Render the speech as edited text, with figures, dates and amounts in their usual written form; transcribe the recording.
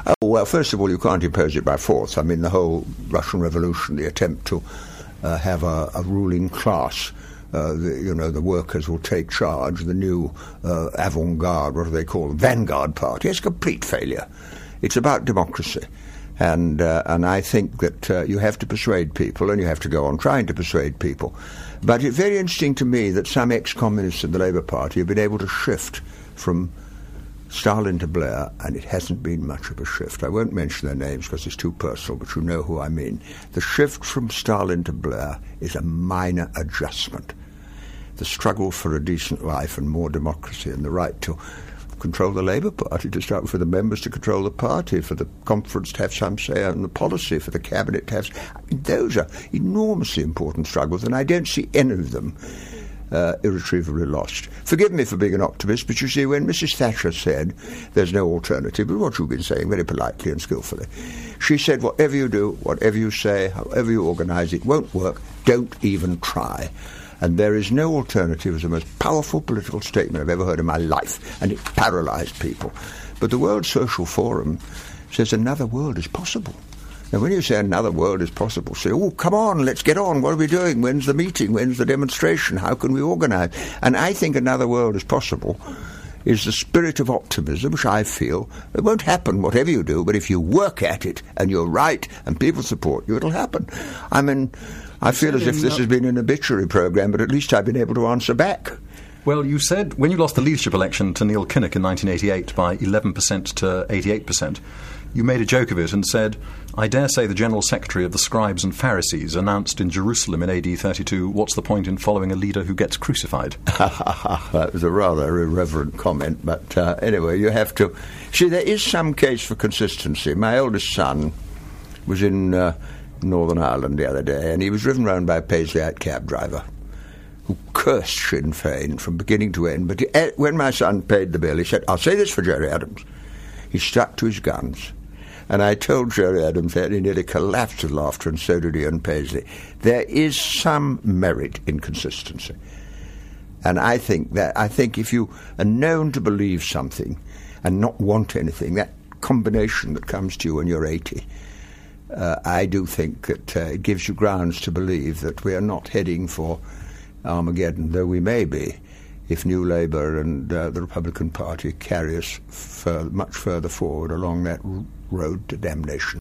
Oh, well, first of all, you can't impose it by force. I mean, the whole Russian Revolution, the attempt to have a ruling class, the workers will take charge, the new avant-garde, what do they call it, vanguard party, it's a complete failure. It's about democracy. And I think that you have to persuade people, and you have to go on trying to persuade people. But it's very interesting to me that some ex-communists in the Labour Party have been able to shift from Stalin to Blair, and it hasn't been much of a shift. I won't mention their names because it's too personal, but you know who I mean. The shift from Stalin to Blair is a minor adjustment. The struggle for a decent life and more democracy and the right to control the Labour Party, to start for the members to control the party, for the conference to have some say on the policy, for the cabinet to have... Those are enormously important struggles, and I don't see any of them irretrievably lost. Forgive me for being an optimist, but you see, when Mrs. Thatcher said there's no alternative, but what you've been saying very politely and skillfully, she said, whatever you do, whatever you say, however you organise, it won't work, don't even try. And there is no alternative is the most powerful political statement I've ever heard in my life, and it paralysed people. But the World Social Forum says another world is possible. Now, when you say another world is possible, say, oh, come on, let's get on. What are we doing? When's the meeting? When's the demonstration? How can we organise? And I think another world is possible is the spirit of optimism, which I feel it won't happen whatever you do, but if you work at it and you're right and people support you, it'll happen. I mean, I feel as if this has been an obituary programme, but at least I've been able to answer back. Well, you said when you lost the leadership election to Neil Kinnock in 1988 by 11% to 88%, you made a joke of it and said, I dare say the General Secretary of the Scribes and Pharisees announced in Jerusalem in AD 32, what's the point in following a leader who gets crucified? That was a rather irreverent comment, but anyway, you have to... See, there is some case for consistency. My oldest son was in Northern Ireland the other day, and he was driven round by a Paisleyite cab driver who cursed Sinn Féin from beginning to end. But when my son paid the bill, he said, I'll say this for Gerry Adams. He stuck to his guns. And I told Gerry Adams that, he nearly collapsed with laughter, and so did Ian Paisley. There is some merit in consistency. And I think if you are known to believe something and not want anything, that combination that comes to you when you're 80, I do think that it gives you grounds to believe that we are not heading for Armageddon, though we may be, if New Labour and the Republican Party carry us much further forward along that road to damnation.